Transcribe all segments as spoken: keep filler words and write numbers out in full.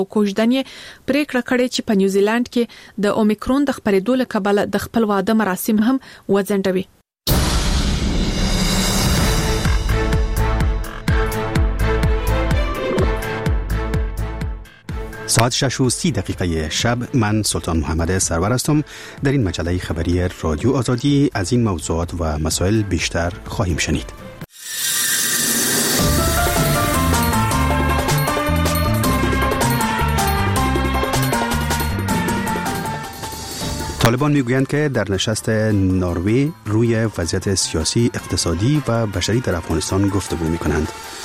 کوژدنې پریکړه کړې چې په نیوزیلند کې د اومیکرون د خپرېدو له کبله د خپل واده مراسم هم وځنډوي. ساعت شش و سی دقیقه شب، من سلطان محمد سرور هستم. در این مجله خبری رادیو آزادی از این موضوعات و مسائل بیشتر خواهیم شنید. طالبان میگویند که در نشست نروژ روی وضعیت سیاسی، اقتصادی و بشری در افغانستان گفتگو میکنند.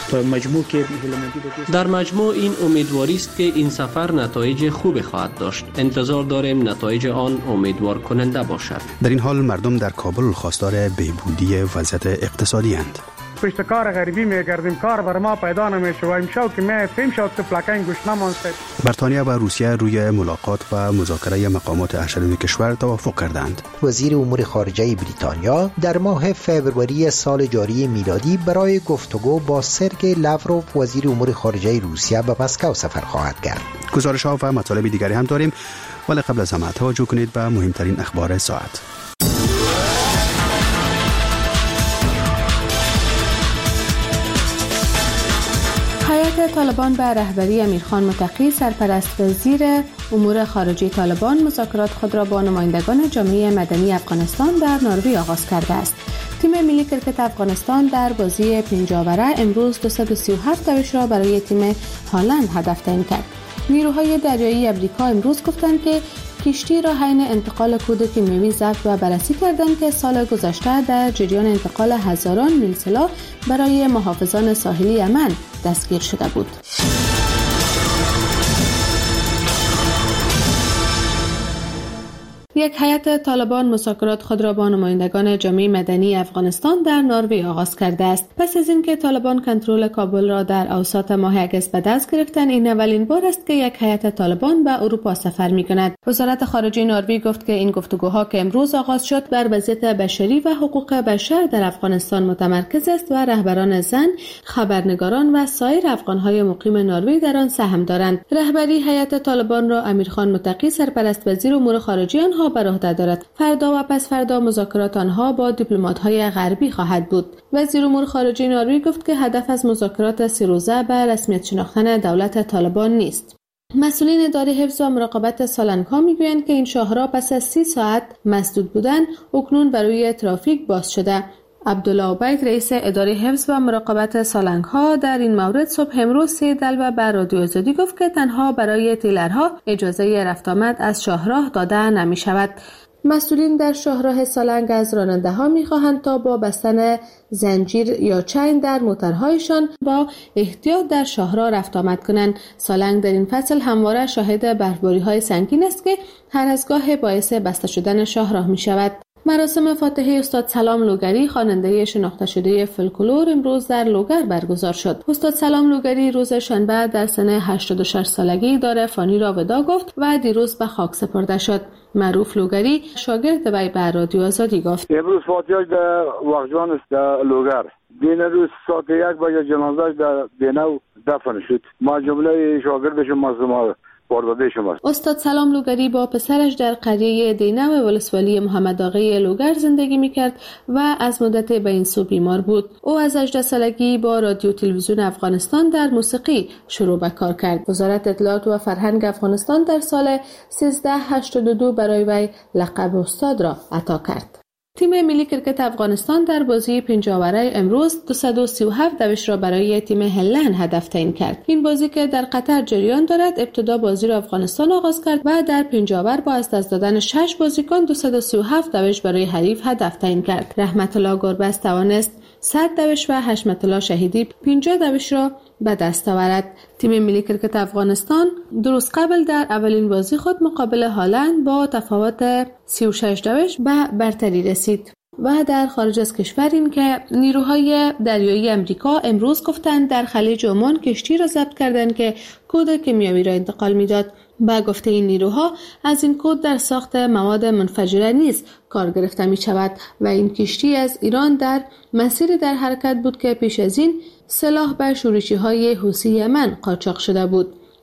در مجموع این امیدواری است که این سفر نتایج خوبی خواهد داشت. انتظار داریم نتایج آن امیدوار کننده باشد. در این حال مردم در کابل خواستار بهبودی وضعیت اقتصادی اند. پشت کار غریبی میگردیم، کار بر ما پیدا نمیشه و امشب که می فهم شد که پلاکن گوش نمانست. بریتانیا و روسیه روی ملاقات و مذاکره مقامات اشرف کشور توافق کردند. وزیر امور خارجه بریتانیا در ماه فوریه سال جاری میلادی برای گفتگو با سرگئی لاوروف وزیر امور خارجه روسیه به مسکو سفر خواهد کرد. گزارش‌ها و مطالب دیگری هم داریم، ولی قبل از همه توجه کنید به مهمترین اخبار ساعت. هیئت طالبان به رهبری امیرخان متقی سرپرست وزیر امور خارجه طالبان مذاکرات خود را با نمایندگان جامعه مدنی افغانستان در نروژ آغاز کرده است. تیم ملی کرکت افغانستان در بازی پنجاوره امروز دویست و سی و هفت دوش را برای تیم هالند هدف تعیین کرد. نیروهای دریایی امریکا امروز گفتند که کشتی را حین انتقال کود کیمیایی ضبط و بررسی کردند که سال گذشته در جریان انتقال هزاران میل سلاح برای محافظان ساحلی یمن دستگیر شده بود. یک هیئت طالبان مذاکرات خود را با نمایندگان جامعه مدنی افغانستان در نروژ آغاز کرده است. پس از اینکه طالبان کنترل کابل را در اواسط ماه اگست به دست گرفتند، این اولین بار است که یک هیئت طالبان به اروپا سفر می‌کند. وزارت خارجه نروژ گفت که این گفتگوها که امروز آغاز شد بر وضعیت بشری و حقوق بشر در افغانستان متمرکز است و رهبران زن، خبرنگاران و سایر افغان‌های مقیم نروژ در آن سهم دارند. رهبری هیئت طالبان را امیرخان متقی سرپرست وزیر امور خارجه آنها بر عهده دارد. فردا و پس فردا مذاکرات آنها با دیپلمات‌های غربی خواهد بود. وزیر امور خارجه نروژ گفت که هدف از مذاکرات سه روزه به رسمیت شناختن دولت طالبان نیست. مسئولین اداره حفظ و مراقبت سالنگ‌ها میگویند که این شاهراه پس از سی ساعت مسدود بودن اکنون برای ترافیک باز شده. عبدالله عبید رئیس اداره حفظ و مراقبت سالنگ‌ها در این مورد صبح امروز سه دلو به رادیو آزادی گفت که تنها برای تیلرها اجازه رفت آمد از شاهراه داده نمی شود. مسئولین در شاهراه سالنگ از راننده‌ها می‌خواهند تا با بستن زنجیر یا چین در موتورهایشان با احتیاط در شاهراه رفت آمد کنند. سالنگ در این فصل همواره شاهد برفباری‌های سنگین است که هر از گاه باعث بسته شدن شاهراه می‌شود. مراسم فاتحه استاد سلام لوگری خواننده شناخته شده فولکلور امروز در لوگر برگزار شد. استاد سلام لوگری روز شنبه در سن هشتاد و شش سالگی دار فانی را وداع گفت و دیروز به خاک سپرده شد. معروف لوگری شاگرد وی به رادیو آزادی گفت امروز فاتحه در واقجان است در لوگر. دین روز ساعت یک بجه جنازه‌اش در دینو دفن شد. ما جمله شاگردشون مظلوم استاد سلام لوگری با پسرش در قریه دینو ولسوالی محمد آقای لوگر زندگی میکرد و از مدت به این سو بیمار بود. او از هجده سالگی با رادیو تلویزیون افغانستان در موسیقی شروع به کار کرد. وزارت اطلاعات و فرهنگ افغانستان در سال سیزده هشتاد و دو برای وی لقب استاد را عطا کرد. تیم ملی کرکت افغانستان در بازی پنجاوره امروز دویست و سی و هفت دوش را برای تیم هلند هدف تعیین کرد. این بازی که در قطر جریان دارد ابتدا بازی را افغانستان آغاز کرد و در پنجاور با از دست دادن شش بازیکن دویست و سی و هفت دوش برای حریف هدف تعیین کرد. رحمت الله گربز توانست صد دوش و حشمت الله شهیدی پنجاه دوش را به دست آورد. تیم ملی کرکت افغانستان دو روز قبل در اولین بازی خود مقابل هالند با تفاوت سی و شش دوش به برتری رسید. و در خارج از کشور این که نیروهای دریایی امریکا امروز گفتند در خلیج عمان کشتی را ضبط کردند که کود کیمیایی را انتقال میداد. با گفته این نیروها از این کود در ساخت مواد منفجره نیز کار گرفته می شود و این کشتی از ایران در مسیر در حرکت بود که پیش از این سلاح به شورشی های حوثی یمن قاچاق شده بود.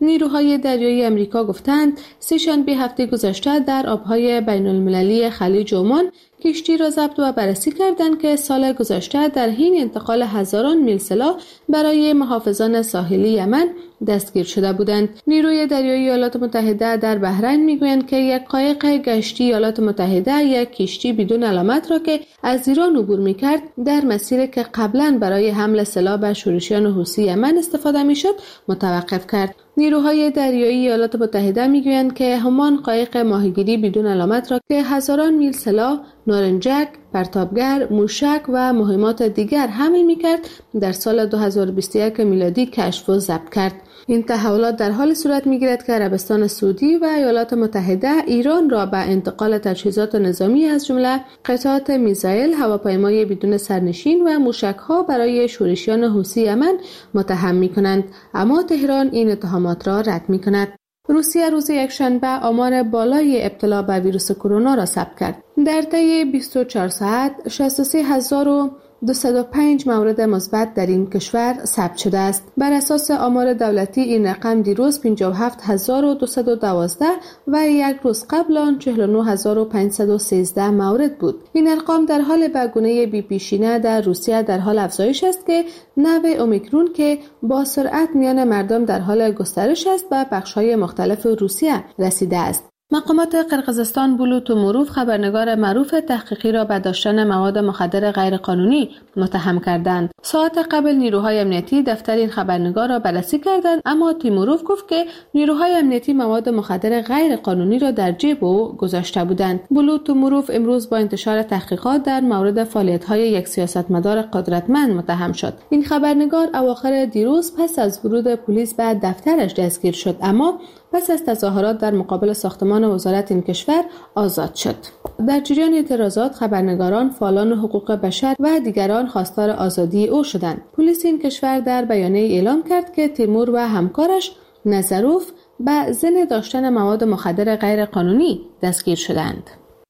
نیروهای دریایی امریکا گفتند سه‌شنبه هفته گذشته در آبهای بین المللی خلیج عمان کشتی را ضبط و بررسی کردند که سال گذشته در حین انتقال هزاران میل سلاح برای محافظان ساحلی یمن دستگیر شده بودند. نیروی دریایی ایالات متحده در بحرین میگویند که یک قایق گشتی ایالات متحده یک کشتی بدون علامت را که از ایران عبور میکرد در مسیری که قبلا برای حمل سلاح به شورشیان حوثی یمن استفاده میشد متوقف کرد. نیروهای دریایی ایالات متحده میگویند که همان قایق ماهیگیری بدون علامت را که هزاران میل سلاح، نارنجک، پرتابگر، موشک و مهمات دیگر حمل میکرد در سال دو هزار و بیست و یک میلادی کشف و ضبط کرد. این تحولات در حال صورت میگیرد که عربستان سعودی و ایالات متحده ایران را به انتقال تجهیزات نظامی از جمله قطعات میزایل، هواپیمای بدون سرنشین و موشک‌ها برای شورشیان حوثی یمن متهم می‌کنند، اما تهران این اتهامات را رد می‌کند. روسیه روز یکشنبه آمار بالای ابتلا به ویروس کرونا را ثبت کرد. در طی بیست و چهار ساعت شصت و سه هزار و دویست و پنج مورد مثبت در این کشور ثبت شده است. بر اساس آمار دولتی این رقم دیروز پنجاه و هفت هزار و دویست و دوازده و یک روز قبل آن چهل و نه هزار و پانصد و سیزده مورد بود. این ارقام در حال به گونه بی پیشینه در روسیه در حال افزایش است که نوع اومیکرون که با سرعت میان مردم در حال گسترش است به بخش‌های مختلف روسیه رسیده است. مقامات قرقیزستان بولوتوموروف خبرنگار معروف تحقیقی را به داشتن مواد مخدر غیرقانونی متهم کردند. ساعت قبل نیروهای امنیتی دفتر این خبرنگار را بررسی کردند، اما تیموروف گفت که نیروهای امنیتی مواد مخدر غیرقانونی را در جیب او گذاشته بودند. بولوتوموروف امروز با انتشار تحقیقات در مورد فعالیت‌های یک سیاستمدار قدرتمند متهم شد. این خبرنگار اواخر دیروز پس از ورود پلیس به دفترش دستگیر شد، اما پس از تظاهرات در مقابل ساختمان وزارت این کشور آزاد شد. در جریان اعتراضات خبرنگاران، فعالان حقوق بشر و دیگران خواستار آزادی او شدند. پلیس این کشور در بیانیه اعلام کرد که تیمور و همکارش نظروف به ضمن داشتن مواد مخدر غیر قانونی دستگیر شدند.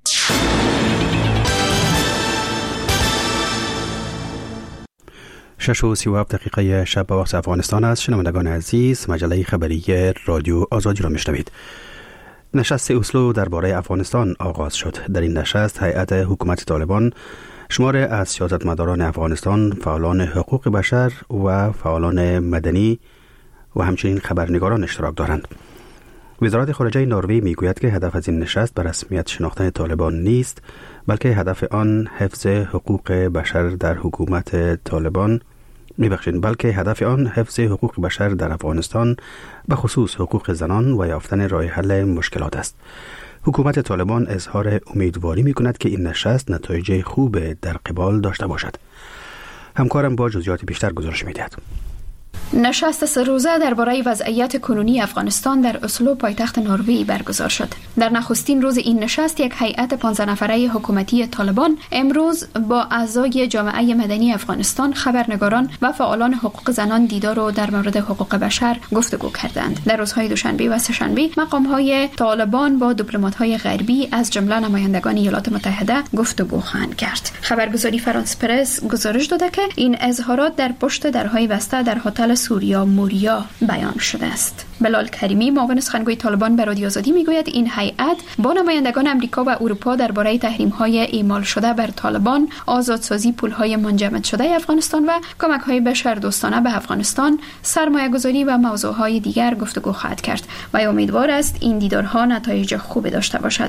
شش و سی و هفت دقیقه شب به وقت افغانستان است. شنوندگان عزیز، مجله خبری رادیو آزادی را میشنوید. نشست اسلو درباره افغانستان آغاز شد. در این نشست هیئت حکومت طالبان، شمار از سیاستمداران افغانستان، فعالان حقوق بشر و فعالان مدنی و همچنین خبرنگاران اشتراک دارند. وزارت خارجه نروژ میگوید که هدف از این نشست به رسمیت شناختن طالبان نیست، بلکه هدف آن حفظ حقوق بشر در حکومت طالبان میبخشید بلکه هدف آن حفظ حقوق بشر در افغانستان، به خصوص حقوق زنان و یافتن راه حل مشکلات است. حکومت طالبان اظهار امیدواری میکند که این نشست نتایج خوب در قبال داشته باشد. همکارم با جزئیات بیشتر گزارش میدهد. نشست سه روزه درباره وضعیت کنونی افغانستان در اسلو پایتخت نروژ برگزار شد. در نخستین روز این نشست یک هیئت پانزده نفره حکومتی طالبان امروز با اعضای جامعه مدنی افغانستان، خبرنگاران و فعالان حقوق زنان دیدار و در مورد حقوق بشر گفتگو کردند. در روزهای دوشنبه و سه‌شنبه مقام‌های طالبان با دیپلمات‌های غربی از جمله نمایندگان ایالات متحده گفتگو خواهند کرد. خبرگزاری فرانس پرس گزارش داده که این اظهارات در پشت درهای بسته در هتل سوریا موریا بیان شده است. بلال کریمی، معاون سخنگوی طالبان، به رادیو آزادی میگوید این هیئت با نمایندگان امریکا و اروپا درباره تحریم‌های اعمال شده بر طالبان، آزادسازی پول‌های منجمد شده افغانستان و کمک‌های بشردوستانه به افغانستان، سرمایه‌گذاری و موضوعهای دیگر گفتگو خواهد کرد و امیدوار است این دیدارها نتایج خوبی داشته باشد.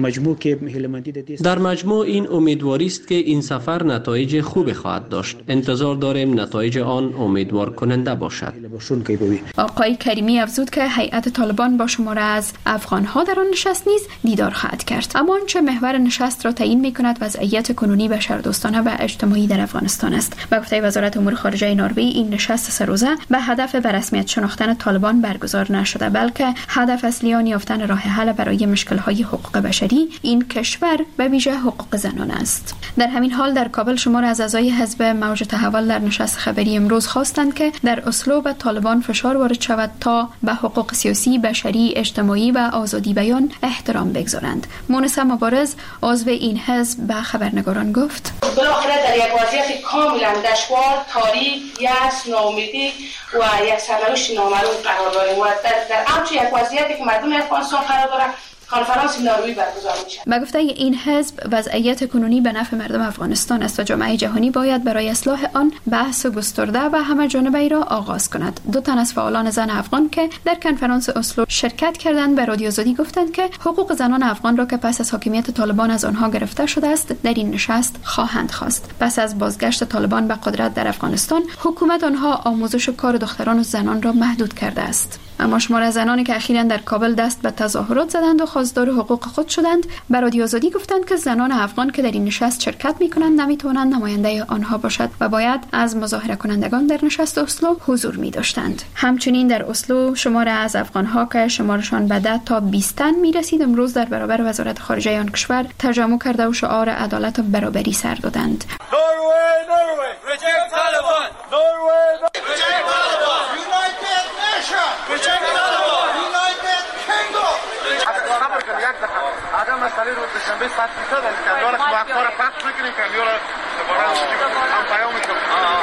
در مجموع این امیدواری است که این سفر نتایج خوبی خواهد داشت. انتظار داریم نتایج آن امیدوار کننده باشد. آقای کریمی افزود که هیئت طالبان با شماره از افغان‌ها در آن نشست نیز دیدار خواهد کرد. اما آنچه محور نشست را تعیین می‌کند وضعیت کنونی بشردوستانه و اجتماعی در افغانستان است. به گفته وزارت امور خارجه نروژ، این نشست سه روزه به هدف به رسمیت شناختن طالبان برگزار نشده، بلکه هدف اصلی آن یافتن راه حل برای مشکل‌های حقوق بشری این کشور، به ویژه حقوق زنان است. در همین حال در کابل شمار از اعضای حزب موج تحول در نشست خبری امروز خواستند که در در اسلو به طالبان فشار وارد شود تا به حقوق سیاسی، بشری، اجتماعی و آزادی بیان احترام بگذارند. مونس مبارز عضو این حزب به خبرنگاران گفت: بالاخره در یک وضعیت کاملا دشوار، تاریک، یأس، ناامیدی و یک سرنوشت نامعلوم قرار داریم و در, در اوج یک وضعیتی که مردم افغانستان قرار داره کنفرانس نروژ برگزار میشه. به گفته این حزب وضعیت کنونی به نفع مردم افغانستان است و جامعه جهانی باید برای اصلاح آن بحث گسترده و همه جانبه ای را آغاز کند. دو تن از فعالان زن افغان که در کنفرانس اسلو شرکت کردند به رادیو آزادی گفتند که حقوق زنان افغان را که پس از حاکمیت طالبان از آنها گرفته شده است در این نشست خواهند خواست. پس از بازگشت طالبان به قدرت در افغانستان، حکومت آنها آموزش و کار دختران و زنان را محدود کرده است. اما شمار از زنانی که اخیراً در کابل دست به تظاهرات زدند و خواستار حقوق خود شدند به رادیو آزادی گفتند که زنان افغان که در این نشست شرکت می‌کنند نمی‌توانند نماینده آنها باشد و باید از مظاهره کنندگان در نشست اسلو حضور می‌داشتند. همچنین در اسلو شمار از افغان‌ها که شمارشان به ده تا بیست تن می‌رسید امروز در برابر وزارت خارجه آن کشور تجمع کرده و شعار عدالت و برابری سر دادند. Norway, Norway, reject Taliban. Norway, reject Taliban. United Nations, reject Taliban. United Kingdom. آدم مسئله رو دوشنبه صد فیصد است که دوله که وقتا رو پخش میکنیم که دوله دوباره هم پیام میکنیم.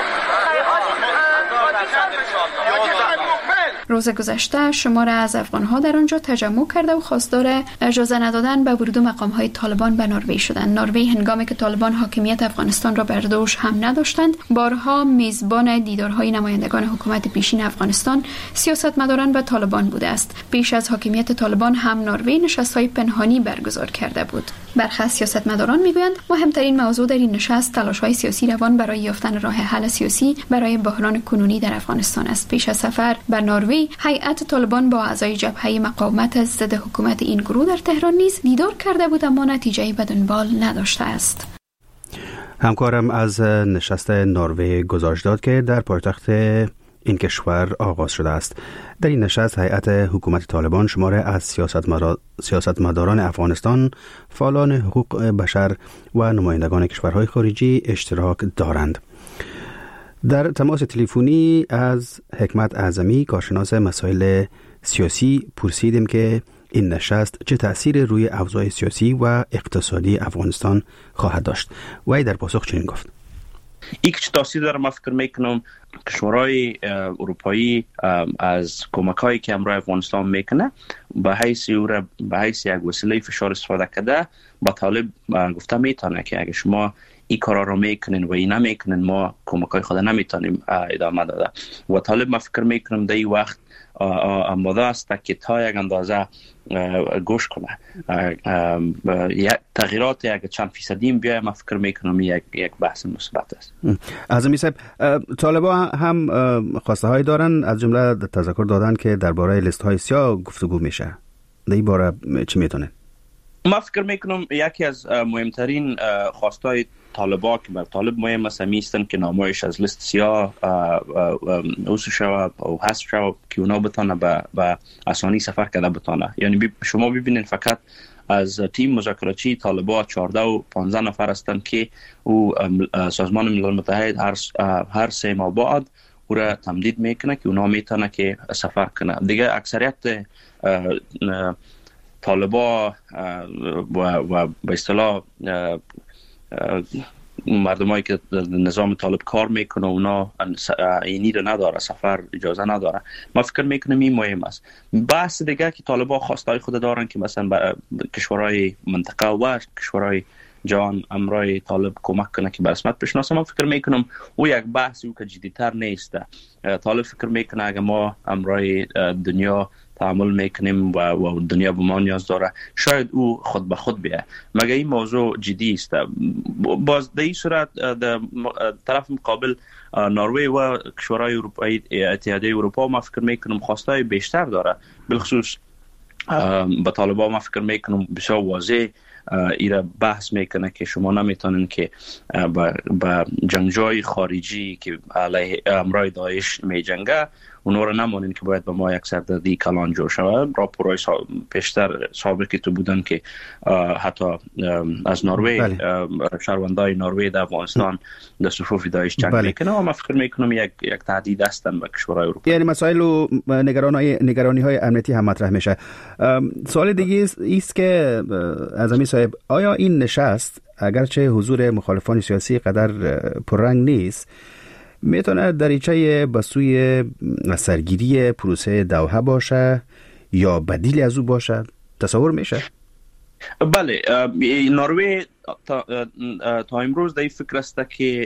روز گذشته شمار از افغان‌ها در آنجا تجمع کرده و خواستار اجازه ندادن به ورود مقام‌های طالبان به نروژ شدند. نروژ هنگامی که طالبان حاکمیت افغانستان را بر دوش هم نداشتند، بارها میزبان دیدارهای نمایندگان حکومت پیشین افغانستان، سیاستمداران و طالبان بوده است. پیش از حاکمیت طالبان هم نروژ نشست‌های پنهانی برگزار کرده بود. برخی از سیاستمداران میگویند مهمترین موضوع در این نشست تلاش‌های سیاسی روان برای یافتن راه حل سیاسی برای بحران کنونی در افغانستان است. پیش از سفر به نروژ، هیئت طالبان با اعضای جبهه مقاومت ضد حکومت این گروه در تهران نیز دیدار کرده بود اما نتیجه‌ای به دنبال نداشته است. همکارم از نشست نروژ گزارش داد که در پایتخت این کشور آغاز شده است. در این نشست هیئت حکومت طالبان شماره از سیاستمداران افغانستان، فعالان حقوق بشر و نمایندگان کشورهای خارجی اشتراک دارند. در تماس تلفنی از حکمت اعظمی، کارشناس مسائل سیاسی، پرسیدیم که این نشست چه تأثیر روی اوضاع سیاسی و اقتصادی افغانستان خواهد داشت. و ای در پاسخ چنین گفت: این که چه تأثیر داره من فکر میکنم کشورهای اروپایی از کمکایی که امروز افغانستان میکنه به حیث او به حیث یک وسیله فشار استفاده کرده با طالب گفته میتونه که اگه شما این کارا رو میکنین و این نمیکنین ما کمکای خود نمیتونیم ادامه داده. و طالب ما فکر میکنم در این وقت آماده است که تا یک اندازه گوش کنه. تغییرات یک چند فیصدی بیاید ما فکر میکنم یک یک بحث مثبت است. اعظمی صاحب، طالبان هم خواسته هایی دارن، از جمله تذکر دادن که درباره لیست های سیاه گفتگو میشه. در این باره چی میتونه؟ ما فکر میکنم یکی از مهمترین خواستای طالبان که بر طالب مهم است میستن که نامایش از لیست سیاه اوسو شود و حذف شود که اونا بتانه به آسانی سفر کرده بتانه. یعنی شما ببینید فقط از تیم مذاکراتی طالبان چهارده و پانزده نفر هستند که او سازمان ملل متحد هر هر سه ماه بعد او را تمدید میکنه که اونا میتونه که سفر کنه. دیگه اکثریت طالبان و و به اصطلاح مردمایی که نظام طالب کار میکنه اونا اینی رو نداره، سفر اجازه نداره. ما فکر میکنم این مهم است. بحث دیگه که طالبان خواستای خود دارن که مثلا به کشورهای منطقه و کشورهای جهان امرای طالب کمک کنه که به رسمیت بشناسه. ما فکر میکنم او یک بحثی او که جدیتر نیست. طالب فکر میکنه اگه ما امرای دنیا تعامل میکنیم و, و دنیا به ما نیاز داره شاید او خود به خود بیه. مگه این موضوع جدی است. باز در این صورت در طرف مقابل نروژ و کشورهای اروپایی اتحادیه اروپا ما فکر میکنم خواستای بیشتر داره. بالخصوص به طالبان ما فکر میکنم بسیار واضح ایره بحث میکنه که شما نمیتونین که با جنگجوی خارجی که علیه امرای داعش میجنگه اونا رو نمانین که باید به ما یک سردردی کلان جور شود. راپورهای پیشتر سابقی تو بودن که حتی از نروژ شهروندای نروژ در افغانستان در صفوف داعش جنگ میکنه و من فکر میکنم یک یک تهدید هستن به کشورهای اروپا. یعنی مسائل و نگرانی نگرانی های امنیتی هم مطرح میشه. سوال دیگه است که اعظمی صاحب، آیا این نشست اگرچه حضور مخالفان سیاسی قدر پررنگ نیست میتونه دریچه به سوی سرگیری پروسه دوحه باشه یا بدیل از او باشه؟ تصور میشه؟ بله، نروژ تا, تا امروز در این فکر است که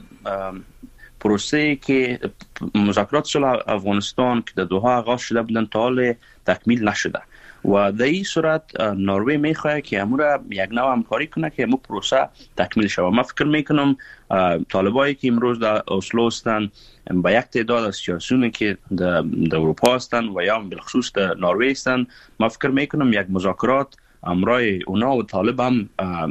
پروسه که مذاکرات صلح افغانستان که در دوحه آغاز شده بودن تا حال تکمیل نشده و در این صورت نروژ میخواد که امور یک نوع همکاری کنه که امور پروسه تکمیل شود. من فکر میکنم طالبایی که امروز در اسلو هستند با یک تعداد از سیاسیونی که در اروپا هستند و یا بالخصوص در نروژ هستند، من فکر میکنم یک مذاکرات امرای اونا و طالب هم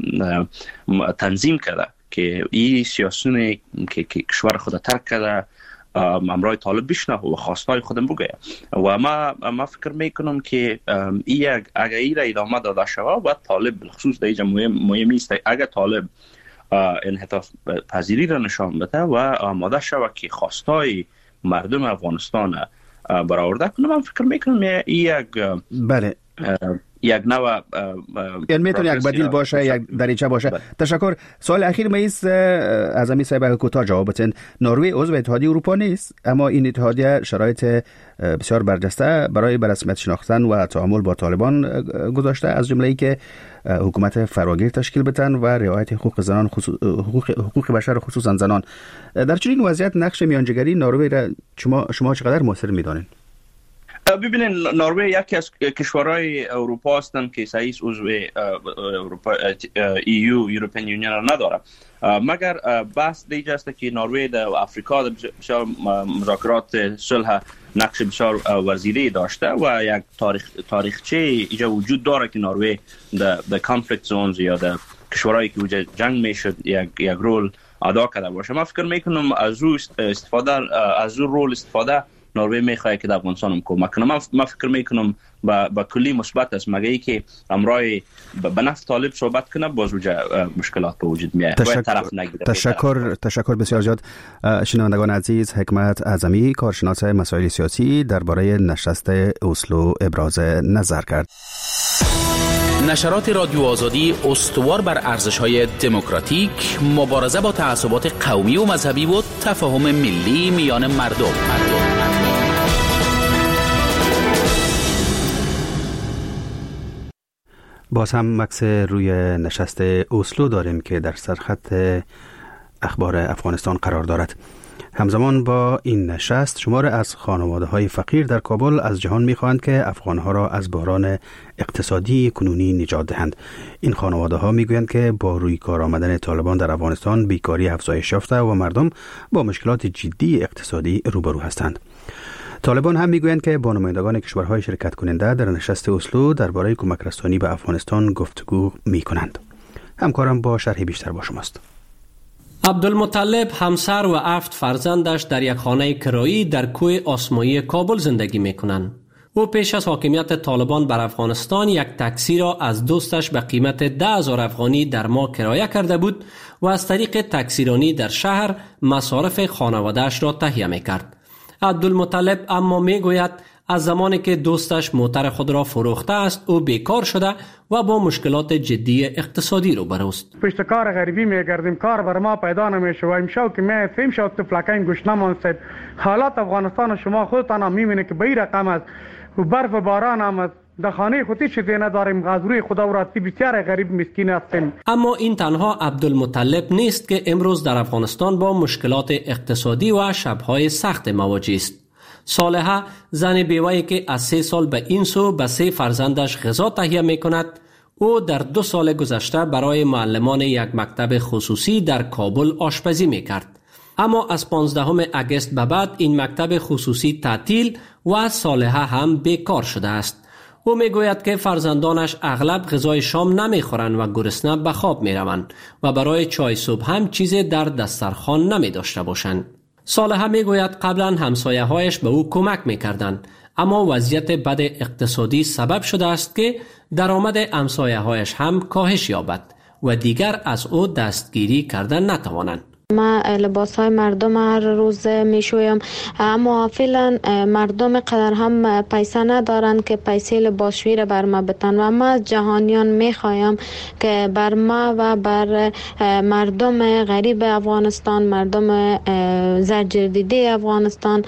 تنظیم کرده که این سیاسیونی که کشور خود ترک کرده امرای طالب بشنه و خواستای خودم بگه و ما ما فکر میکنم که این اگر این را ادامه داده شود و طالب بالخصوص در اینجا مهم است اگر طالب انحطاط پذیری را نشان بده و آماده شود که خواستای مردم افغانستان برآورده کنه، من فکر میکنم این یک بله یک نوع یعنی میتونه یک بدیل باشه، یک دریچه باشه. بله. تشکر. سوال اخیر میست اعظمی صاحب کوتاه جواب بدین. نروژ عضو اتحادیه اروپا نیست، اما این اتحادیه شرایط بسیار برجسته برای به رسمیت شناختن و تعامل با طالبان گذاشته، از جمله ای که حکومت فراگیر تشکیل بدن و رعایت حقوق زنان خصوص... حقوق... حقوق بشر خصوصا زنان. در چنین وضعیت نقش میانجیگری نروژ را شما شما چقدر موثر میدانید؟ ببینید، نروژ یکی از کشورهای اروپا هستند که سعیس عضو اروپا ایو یورپین یونین را نداره، مگر بحث دیگه است که نروژ در آفریقا در بسیار مذاکرات صلح نقش بسیار وزیری داشته و یک تاریخ تاریخچه اینجا وجود داره که نروژ در در کانفلیکت زونز یا در کشورهایی که وجود جنگ میشد یک یک رول ادا کرده باشه. من فکر میکنم از او استفاده از او رول استفاده نروژ میخواد که در افغانستان هم کمک کنه. من فکر میکنم با با کلی مثبت است، مگه ای که امرای به نفع طالب صحبت کنه باز وجه مشکلات به وجود میاد. تشکر طرف نگیره. تشکر تشکر بسیار زیاد. شنوندگان عزیز، حکمت اعظمی کارشناس مسائل سیاسی درباره نشست اسلو ابراز نظر کرد. نشرات رادیو آزادی استوار بر ارزش‌های دموکراتیک، مبارزه با تعصبات قومی و مذهبی و تفاهم ملی میان مردم. مردم. باز هم مکس روی نشست اسلو داریم که در سرخط اخبار افغانستان قرار دارد. همزمان با این نشست شمار از خانواده‌های فقیر در کابل از جهان می‌خواهند که افغان‌ها را از بحران اقتصادی کنونی نجات دهند. این خانواده‌ها می‌گویند که با روی کار آمدن طالبان در افغانستان بیکاری افزایش یافته و مردم با مشکلات جدی اقتصادی روبرو هستند. طالبان هم میگویند که با نمایندگان کشورهای شرکت کننده در نشست اسلو درباره کمک رسانی به افغانستان گفتگو می‌کنند. همکارم با شرح بیشتر با شماست. عبدالمطلب همسر و هفت فرزندش در یک خانه کرایی در کوه آسمایی کابل زندگی می‌کنند. او پیش از حاکمیت طالبان بر افغانستان یک تاکسی را از دوستش به قیمت ده هزار افغانی در ماه کرایه کرده بود و از طریق تاکسیرانی در شهر مصارف خانواده‌اش را تهیه می‌کرد. عبدالمطلب اما میگوید از زمانی که دوستش موتر خود را فروخته است او بیکار شده و با مشکلات جدی اقتصادی روبرو است. پشت کار غریبی میگردیم، کار بر ما پیدا نمیشه و امشب که می فهم شد تو فلکین گوش نمانست. حالات افغانستان شما خودتان هم میبینید که به این رقم است و برف و باران هم است. در خانه خودی چیزی نداریم، از روی خدا و راستی بسیار غریب مسکین هستیم. اما این تنها عبدالمطلب نیست که امروز در افغانستان با مشکلات اقتصادی و شبهای سخت مواجه است. صالحه، زن بیوه‌ای که از سه سال به این سو به سه فرزندش غذا تهیه می کند، او در دو سال گذشته برای معلمان یک مکتب خصوصی در کابل آشپزی می کرد. اما از پانزدهم اگست به بعد این مکتب خصوصی تعطیل و صالحه هم بیکار شده است. او می گوید که فرزندانش اغلب غذای شام نمی خورند و گرسنه به خواب می روند و برای چای صبح هم چیزی در دسترخوان نمی داشته باشند. صالحه میگوید قبلا همسایه‌هایش به او کمک میکردند، اما وضعیت بد اقتصادی سبب شده است که درآمد همسایه‌هایش هم کاهش یابد و دیگر از او دستگیری کردن نتوانند. ما لباس های مردم هر روز میشویم، اما فعلا مردم قدر هم پیسه ندارند که پیسه لباسشویی را بر ما بتن و ما از جهانیان میخوایم که بر ما و بر مردم غریب افغانستان، مردم زرجردیده افغانستان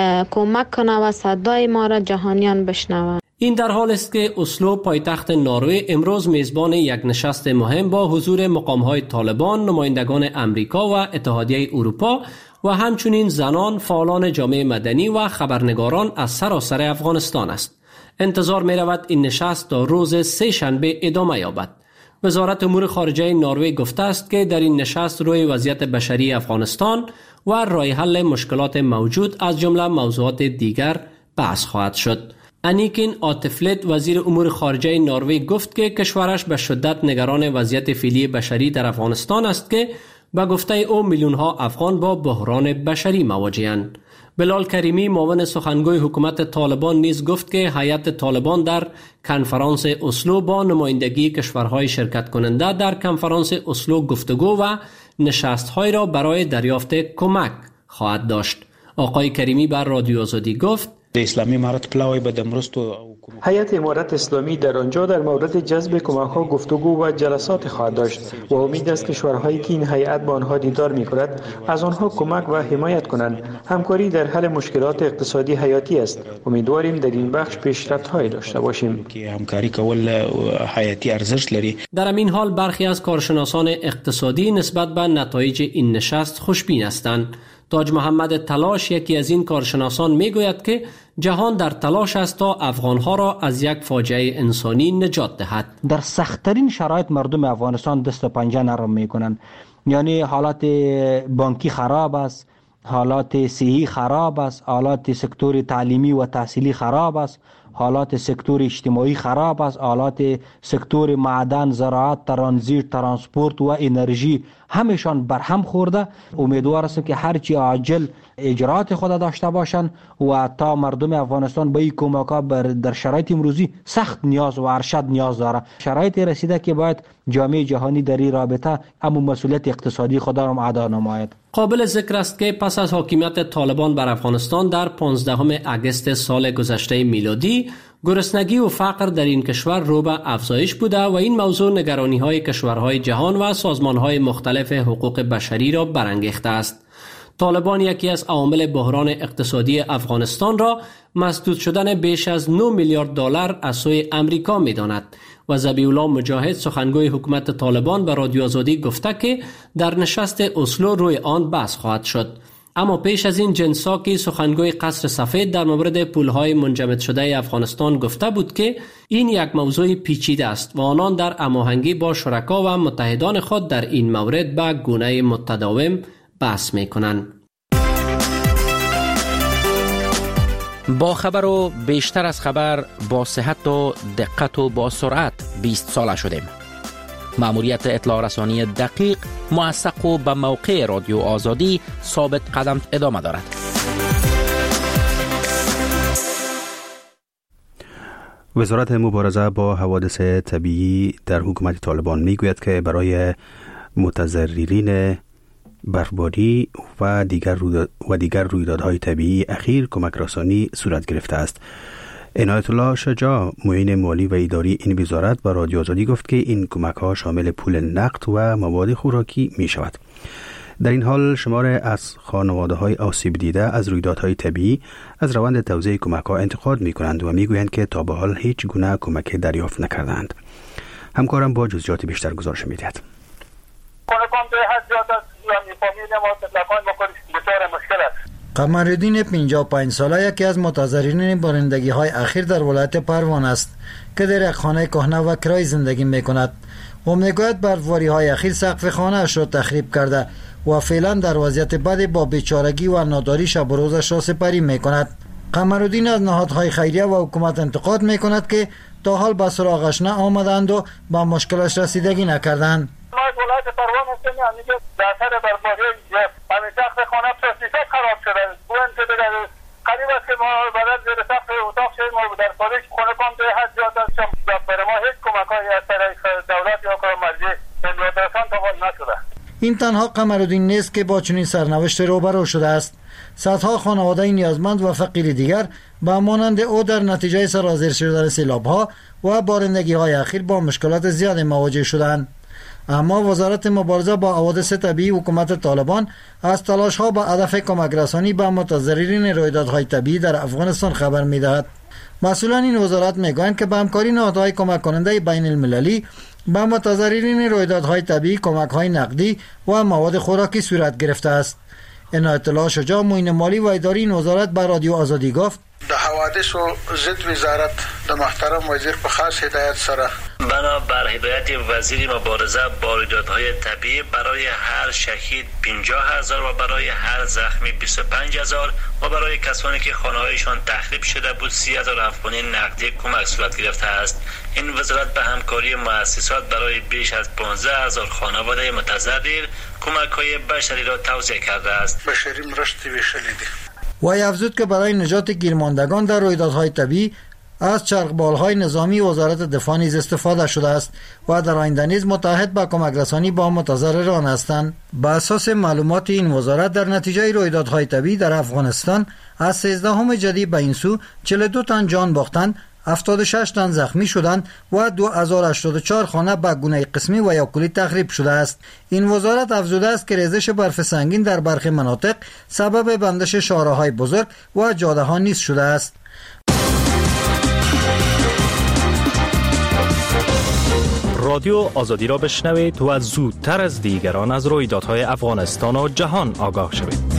کمک کنه و صدای ما را جهانیان بشنوند. این در حال است که اسلو پایتخت نروژ امروز میزبان یک نشست مهم با حضور مقام‌های طالبان، نمایندگان امریکا و اتحادیه اروپا و همچنین زنان، فعالان جامعه مدنی و خبرنگاران از سراسر افغانستان است. انتظار می رود این نشست تا روز سه شنبه ادامه یابد. وزارت امور خارجه نروژ گفته است که در این نشست روی وضعیت بشری افغانستان و راه حل مشکلات موجود از جمله موضوعات دیگر بحث خواهد شد. انیکین آتفلت وزیر امور خارجه نروژ گفت که کشورش به شدت نگران وضعیت فعلی بشری در افغانستان است که به گفته او میلیون ها افغان با بحران بشری مواجه‌اند. بلال کریمی معاون سخنگوی حکومت طالبان نیز گفت که هیئت طالبان در کنفرانس اسلو با نمایندگی کشورهای شرکت کننده در کنفرانس اسلو گفتگو و نشست‌های را برای دریافت کمک خواهد داشت. آقای کریمی بر رادیو آزادی گفت اسلامی امارت پلاوی به دمرستو هیئت امارت اسلامی در آنجا در مورد جذب کمک‌ها گفتگو و جلسات خواهد داشت و امید است کشورهایی که این هیئت با آنها دیدار می‌کند از آنها کمک و حمایت کنند. همکاری در حل مشکلات اقتصادی حیاتی است. امیدواریم در این بخش پیشرفت‌هایی داشته باشیم که همکاری کول حیاتی ارزش لري. در همین حال برخی از کارشناسان اقتصادی نسبت به نتایج این نشست خوشبین هستند. تاج محمد تلاش یکی از این کارشناسان میگوید که جهان در تلاش است تا افغانها را از یک فاجعه انسانی نجات دهد. در سخت‌ترین شرایط مردم افغانستان دست و پنجه نرم میکنند. یعنی حالات بانکی خراب است، حالات صحی خراب است، حالات سکتور تعلیمی و تحصیلی خراب است، حالات سکتور اجتماعی خراب است، حالات سکتور معدن، زراعت، ترانزیت، ترانسپورت و انرژی همشان برهم خورده. امیدوار هستم که هرچی عاجل اجرات خود داشته باشند و تا مردم افغانستان به این کمک‌ها در شرایط امروزی سخت نیاز و ارشد نیاز داره. شرایط رسیده که باید جامعه جهانی در این رابطه اما مسئولیت اقتصادی خود را ادا نماید. قابل ذکر است که پس از حاکمیت طالبان بر افغانستان در پانزدهم اگست سال گذشته میلادی گرسنگی و فقر در این کشور رو به افزایش بوده و این موضوع نگرانی‌های کشورهای جهان و سازمان‌های مختلف حقوق بشری را برانگیخته است. طالبان یکی از عوامل بحران اقتصادی افغانستان را مسدود شدن بیش از نه میلیارد دلار از سوی امریکا می‌داند و ذبیح الله مجاهد سخنگوی حکومت طالبان به رادیو آزادی گفته که در نشست اسلو روی آن بحث خواهد شد. اما پیش از این جن ساکی سخنگوی قصر سفید در مورد پولهای منجمد شده افغانستان گفته بود که این یک موضوع پیچیده است و آنان در هماهنگی با شرکا و متحدان خود در این مورد به گونه متداوم بحث میکنند. با خبر و بیشتر از خبر، با صحت و دقت و با سرعت بیست ساله شدیم. مأموریت اطلاع رسانی دقیق، موثق و به موقع رادیو آزادی ثابت قدم ادامه دارد. وزارت مبارزه با حوادث طبیعی در حکومت طالبان میگوید که برای متضررین برفباری و دیگر و دیگر رویدادهای طبیعی اخیر کمک رسانی صورت گرفته است. عنایت الله شجاع معین مالی و اداری این وزارت با رادیو آزادی گفت که این کمک ها شامل پول نقد و مواد خوراکی می شود. در این حال شمار از خانواده های آسیب دیده از رویدادهای طبیعی از روند توزیع کمک ها انتقاد می کنند و می گویند که تا به حال هیچ گونه کمک دریافت نکردند. همکارم با جزئیات بیشتر گزارش می دهد. قمرالدین پنجاه و پنج ساله یکی از متضررین بارندگی های اخیر در ولایت پروان است که در یک خانه کهنه و کرای زندگی می کند. او میگوید برفباری های اخیر سقف خانه اش را تخریب کرده و فعلا در وضعیت بد با بیچارگی و ناداری شب و روزش را سپری می کند. قمرالدین از نهادهای خیریه و حکومت انتقاد می کند که تا حال به سراغش نه آمدند و با مشکلش رسیدگی نکردند. ما ولایت پروان هستیم، یعنی که در اثر برفباری همین سقف خانه تصدیقات خراب شده. اون که دیگه قریب است که ما بعد زیر سقف اتاق شدیم و در خارج خونه کام به حد زیاد است که برای ما هیچ کمک‌هایی از طریق دولت یا کار مرجع ملی‌رسان توان نشده. این تنها قمرالدین نیست که با چنین سرنوشت روبرو شده است. صدها خانواده نیازمند و فقیر دیگر به مانند او در نتیجه سرازیر شدن سیلاب‌ها و بارندگی‌های اخیر با مشکلات زیاد مواجه شدند. اما وزارت مبارزه با حوادث طبیعی حکومت طالبان از تلاش‌ها به هدف کمک رسانی به متضررین رویدادهای طبیعی در افغانستان خبر می‌دهد. مسئولان این وزارت می‌گویند که به همکاری نهادهای کمک کننده بین المللی به متضررین رویدادهای طبیعی کمک‌های نقدی و مواد خوراکی صورت گرفته است. این اطلاع شجاع معین مالی و اداری این وزارت به رادیو آزادی گفت: د حوادث و ضد وزارت د محترم وزیر په خاص هدایت سره بنابر هدایت وزیر مبارزه با رویدادهای طبیعی برای هر شهید پنجاه هزار و برای هر زخمی بیست و پنج هزار و برای کسانی که خانه‌هایشان تخریب شده بود سی هزار افغانی نقدی کمک صورت گرفته است. این وزارت به همکاری مؤسسات برای بیش از پانزده هزار خانواده متضرر کمک‌های بشری را توزیع کرده است. بشری مرستی ویشلیدی. وی افزود که برای نجات گیرماندگان در رویدادهای طبیعی از چرخبال‌های نظامی وزارت دفاع نیز استفاده شده است و در آینده نیز متحد به کمک رسانی با متضرران هستند. بر اساس معلومات این وزارت در نتیجه رویدادهای طبیعی در افغانستان از سیزدهم جدی به این سو چهل و دو تن جان باختند، هفتاد و شش تن زخمی شدند و دو هزار و هشتاد و چهار خانه به گونه قسمی و یا کلی تخریب شده است. این وزارت افزوده است که ریزش برف سنگین در برخی مناطق سبب بندش شاهراهای بزرگ و جاده ها نیز شده است. رادیو آزادی را بشنوید و زودتر از دیگران از رویدادهای افغانستان و جهان آگاه شوید.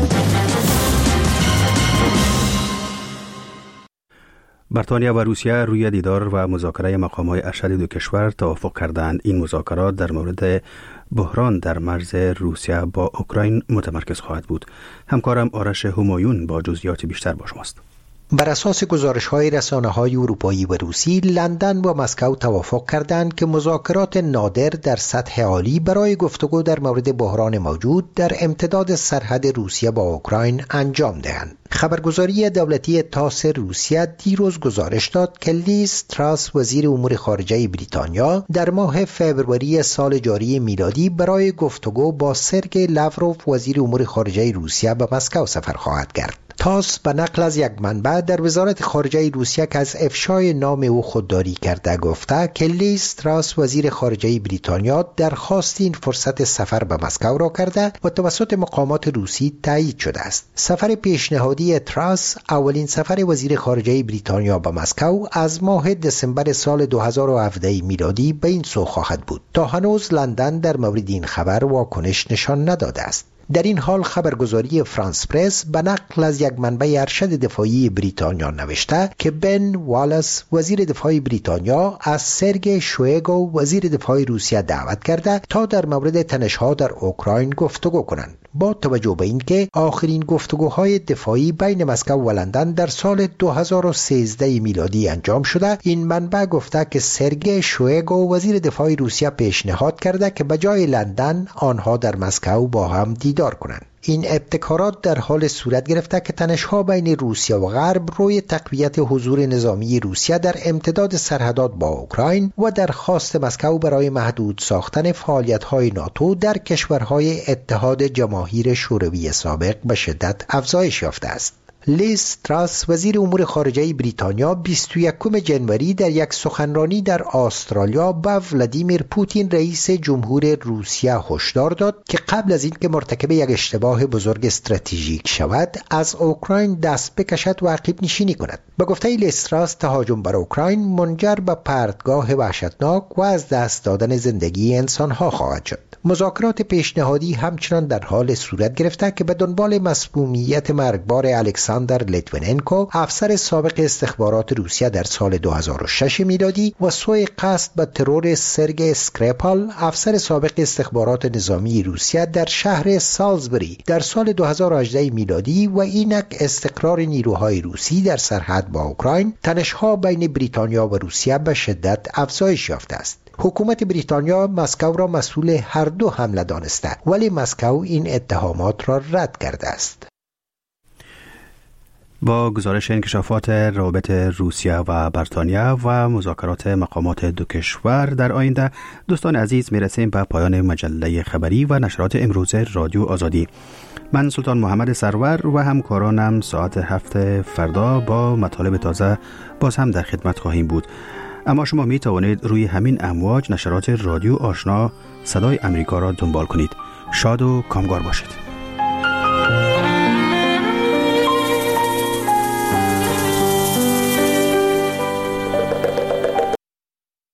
بریتانیا و روسیه روی دیدار و مذاکره مقام‌های ارشد دو کشور توافق کردند. این مذاکرات در مورد بحران در مرز روسیه با اوکراین متمرکز خواهد بود. همکارم آرش همایون با جزئیات بیشتر با شماست. بر اساس گزارش‌های رسانه‌های اروپایی و روسی، لندن و مسکو توافق کردند که مذاکرات نادر در سطح عالی برای گفتگو در مورد بحران موجود در امتداد سرحد روسیه با اوکراین انجام دهند. خبرگزاری دولتی تاس روسیه دیروز گزارش داد که لیز تراس وزیر امور خارجه بریتانیا در ماه فوریه سال جاری میلادی برای گفتگو با سرگئی لاوروف وزیر امور خارجه روسیه به مسکو سفر خواهد کرد. تاس به نقل از یک منبع در وزارت خارجه روسیه که از افشای نام او خودداری کرده گفته که لیز تراس وزیر خارجه بریتانیا درخواست این فرصت سفر به مسکو را کرده و توسط مقامات روسی تایید شده است. سفر پیشنهادی تراس اولین سفر وزیر خارجه بریتانیا به مسکو از ماه دسامبر سال دو هزار و هفده میلادی به این سو خواهد بود. تا هنوز لندن در مورد این خبر واکنش نشان نداده است. در این حال خبرگزاری فرانس پرس به نقل از یک منبع ارشد دفاعی بریتانیا نوشته که بن والاس وزیر دفاع بریتانیا از سرگئی شویگو وزیر دفاع روسیه دعوت کرده تا در مورد تنش‌ها در اوکراین گفتگو کنند. با توجه به اینکه آخرین گفتگوهای دفاعی بین مسکو و لندن در سال دو هزار و سیزده میلادی انجام شده، این منبع گفته که سرگئی شویگو وزیر دفاع روسیه پیشنهاد کرده که به جای لندن آنها در مسکو با هم دیدار کنند. این ابتکارات در حال صورت گرفته که تنش‌ها بین روسیه و غرب روی تقویت حضور نظامی روسیه در امتداد سرحدات با اوکراین و درخواست مسکو برای محدود ساختن فعالیت‌های ناتو در کشورهای اتحاد جماهیر شوروی سابق به شدت افزایش یافته است. لیز تراس وزیر امور خارجه بریتانیا بیست و یکم ژانویه در یک سخنرانی در استرالیا به ولادیمیر پوتین رئیس جمهور روسیه هشدار داد که قبل از اینکه مرتکب یک اشتباه بزرگ استراتژیک شود از اوکراین دست بکشد و عقب نشینی کند. به گفته لیز تراس تهاجم بر اوکراین منجر به پرتگاه وحشتناک و از دست دادن زندگی انسانها خواهد شد. مذاکرات پیشنهادی همچنان در حال صورت گرفته که به دنبال مسمومیت مرگبار الکساندر لیتویننکو افسر سابق استخبارات روسیه در سال دو هزار و شش میلادی و سوء قصد به ترور سرگئی اسکریپال افسر سابق استخبارات نظامی روسیه در شهر سالزبری در سال دو هزار و هجده میلادی و اینک استقرار نیروهای روسی در سرحد با اوکراین، تنش‌ها بین بریتانیا و روسیه به شدت افزایش یافته است. حکومت بریتانیا مسکو را مسئول هر دو حمله دانسته، ولی مسکو این اتهامات را رد کرده است. با گزارش انکشافات روابط روسیه و بریتانیا و مذاکرات مقامات دو کشور در آینده، دوستان عزیز میرسیم به پایان مجله خبری و نشرات امروز رادیو آزادی. من سلطان محمد سرور و همکارانم ساعت هفت فردا با مطالب تازه باز هم در خدمت خواهیم بود. اما شما می توانید روی همین امواج نشرات رادیو آشنا صدای امریکا را دنبال کنید. شاد و کامگار باشید.